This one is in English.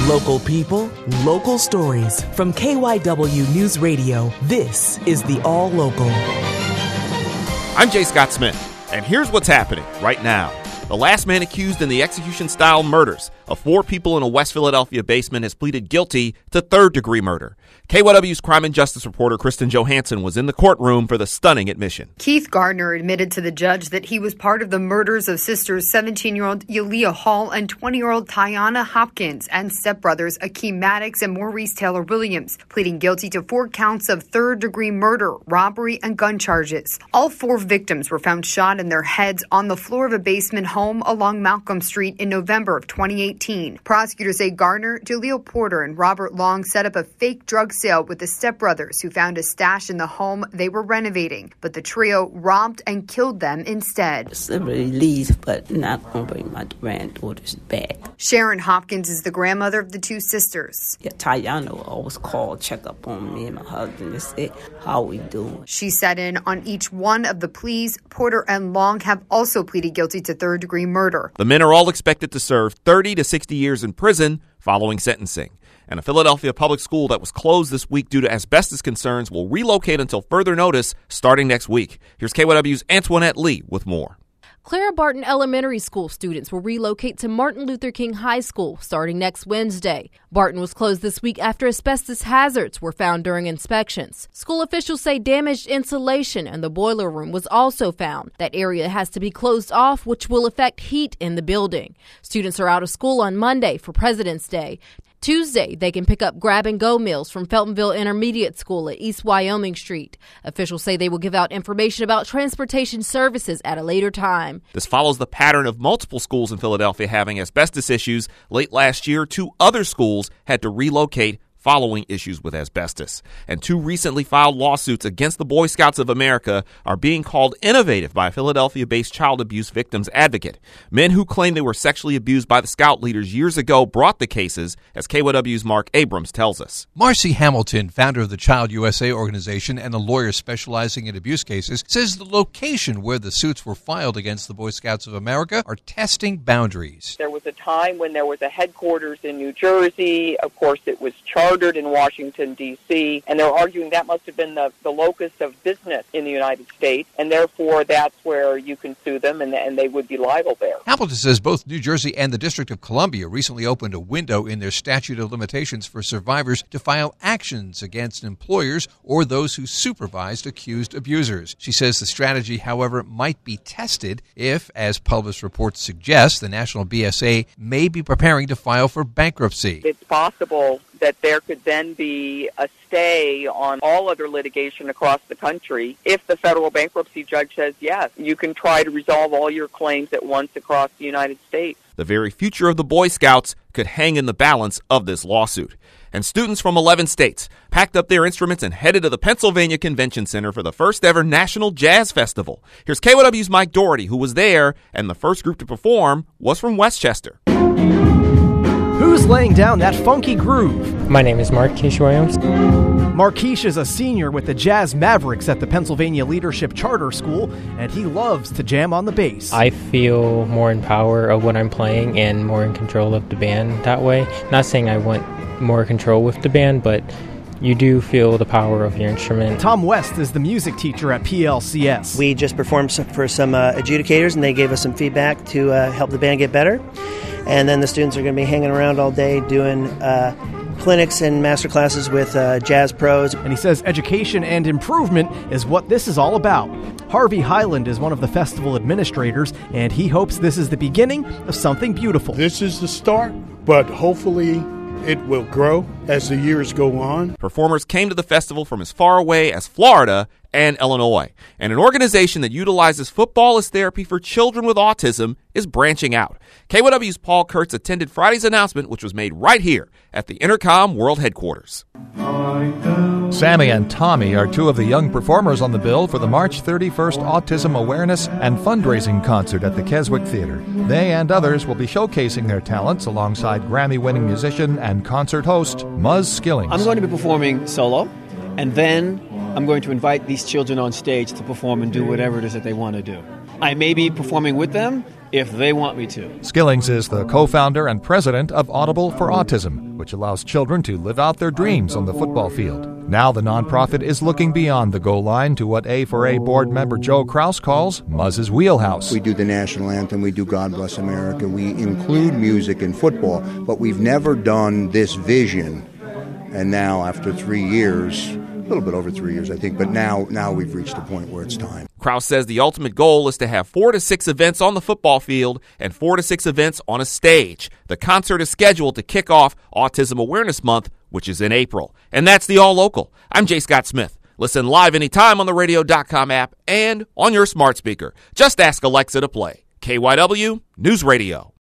Local people, local stories. From KYW News Radio, this is the All Local. I'm Jay Scott Smith, and here's what's happening right now. The last man accused in the execution-style murders of 4 people in a West Philadelphia basement has pleaded guilty to third-degree murder. KYW's crime and justice reporter Kristen Johansson was in the courtroom for the stunning admission. Keith Gardner admitted to the judge that he was part of the murders of sisters 17-year-old Yaleah Hall and 20-year-old Tiana Hopkins and stepbrothers Akeem Maddox and Maurice Taylor Williams, pleading guilty to 4 counts of third-degree murder, robbery, and gun charges. All 4 victims were found shot in their heads on the floor of a basement home along Malcolm Street in November of 2018. Prosecutors say Gardner, Jaleel Porter, and Robert Long set up a fake drug sale with the stepbrothers who found a stash in the home they were renovating, but the trio robbed and killed them instead. Somebody leaves, but not going to bring my granddaughters back. Sharon Hopkins is the grandmother of the 2 sisters. Yeah, Tiana will always call, check up on me and my husband and say, how we doing? She sat in on each one of the pleas. Porter and Long have also pleaded guilty to third-degree murder. The men are all expected to serve 30 to 60 years in prison following sentencing. And a Philadelphia public school that was closed this week due to asbestos concerns will relocate until further notice starting next week. Here's KYW's Antoinette Lee with more. Clara Barton Elementary School students will relocate to Martin Luther King High School starting next Wednesday. Barton was closed this week after asbestos hazards were found during inspections. School officials say damaged insulation in the boiler room was also found. That area has to be closed off, which will affect heat in the building. Students are out of school on Monday for President's Day. Tuesday, they can pick up grab-and-go meals from Feltonville Intermediate School at East Wyoming Street. Officials say they will give out information about transportation services at a later time. This follows the pattern of multiple schools in Philadelphia having asbestos issues. Late last year, 2 other schools had to relocate following issues with asbestos. And 2 recently filed lawsuits against the Boy Scouts of America are being called innovative by a Philadelphia-based child abuse victims advocate. Men who claim they were sexually abused by the Scout leaders years ago brought the cases, as KYW's Mark Abrams tells us. Marcy Hamilton, founder of the Child USA organization and a lawyer specializing in abuse cases, says the location where the suits were filed against the Boy Scouts of America are testing boundaries. There was a time when there was a headquarters in New Jersey. Of course, it was chartered in Washington, D.C., and they're arguing that must have been the locus of business in the United States, and therefore that's where you can sue them, and they would be liable there. Hamilton says both New Jersey and the District of Columbia recently opened a window in their statute of limitations for survivors to file actions against employers or those who supervised accused abusers. She says the strategy, however, might be tested if, as Published reports suggest, the National BSA may be preparing to file for bankruptcy. It's possible that there could then be a stay on all other litigation across the country if the federal bankruptcy judge says, yes, you can try to resolve all your claims at once across the United States. The very future of the Boy Scouts could hang in the balance of this lawsuit. And students from 11 states packed up their instruments and headed to the Pennsylvania Convention Center for the first ever National Jazz Festival. Here's KYW's Mike Doherty, who was there, and the first group to perform was from Westchester. Who's laying down that funky groove? My name is Marquise Williams. Marquise is a senior with the Jazz Mavericks at the Pennsylvania Leadership Charter School, and he loves to jam on the bass. I feel more in power of what I'm playing and more in control of the band that way. Not saying I want more control with the band, but you do feel the power of your instrument. Tom West is the music teacher at PLCS. We just performed for some adjudicators, and they gave us some feedback to help the band get better. And then the students are going to be hanging around all day doing clinics and master classes with jazz pros. And he says education and improvement is what this is all about. Harvey Highland is one of the festival administrators, and he hopes this is the beginning of something beautiful. This is the start, but hopefully it will grow as the years go on. Performers came to the festival from as far away as Florida and Illinois. And an organization that utilizes football as therapy for children with autism is branching out. KYW's Paul Kurtz attended Friday's announcement, which was made right here at the Intercom World Headquarters. Sammy and Tommy are 2 of the young performers on the bill for the March 31st Autism Awareness and Fundraising Concert at the Keswick Theater. They and others will be showcasing their talents alongside Grammy-winning musician and concert host Muzz Skillings. I'm going to be performing solo, and then I'm going to invite these children on stage to perform and do whatever it is that they want to do. I may be performing with them, if they want me to. Skillings is the co-founder and president of Audible for Autism, which allows children to live out their dreams on the football field. Now the nonprofit is looking beyond the goal line to what A4A board member Joe Kraus calls Muzz's wheelhouse. We do the national anthem, we do God Bless America, we include music in football, but we've never done this vision. And now, after 3 years, a little bit over 3 years, I think, but now we've reached a point where it's time. Kraus says the ultimate goal is to have 4 to 6 events on the football field and 4 to 6 events on a stage. The concert is scheduled to kick off Autism Awareness Month, which is in April. And that's the All Local. I'm J. Scott Smith. Listen live anytime on the radio.com app and on your smart speaker. Just ask Alexa to play KYW News Radio.